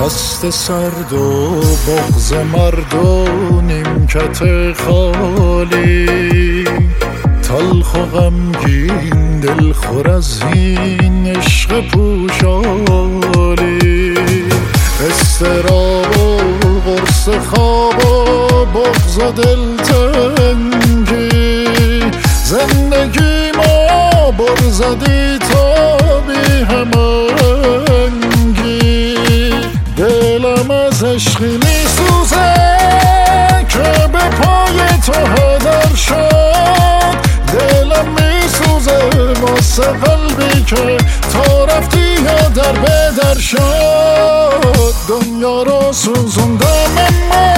دست سرد و بغض مرد و نیمکت خالی، تلخ و غمگین دلخور از این عشق پوشالی، اضطراب و قرص خواب و بغض و دلتنگی، زندگی ما بر زدی تا بی همانگی، دلم از عشقی می سوزه که به پای تو هدر شد، دلم می سوزه واسه قلبی که تا رفتی یا در بدر شد، دنیا رو سوزوندم اما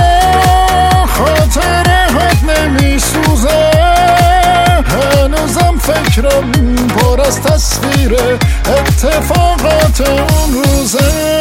خاطرهات نمی سوزه، هنوزم فکرم پر از تصویر اتفاقات اون روزه.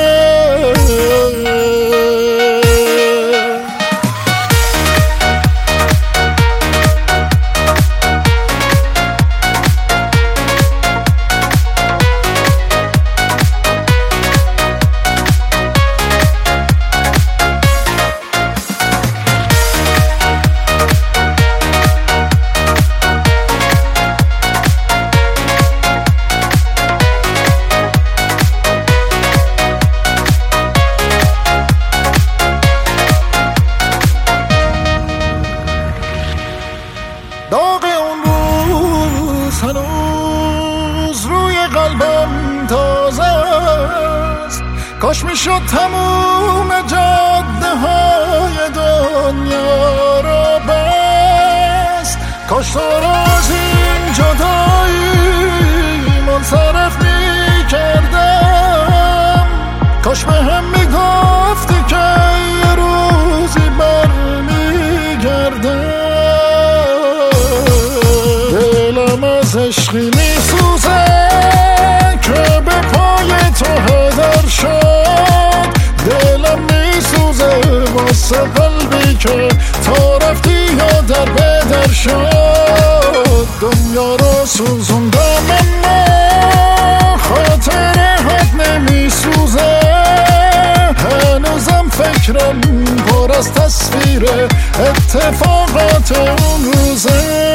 داغ اون روز هنوز روی قلبم تازه است، کاش میشد تموم جاده های دنیا رو بست، کاش تو رو از این جدایی منصرف میکردم، کاش به هم میگفتی که یه روزی برمیگردم، عشقی می سوزه که به پای تو هدر شد، دلم می سوزه واسه قلبی که تا رفتی یا در بدر شد، دنیا رو سوزوندم اما خاطرهات نمی سوزه، هنوزم فکرم پر از تصویر اتفاقات اون روزه.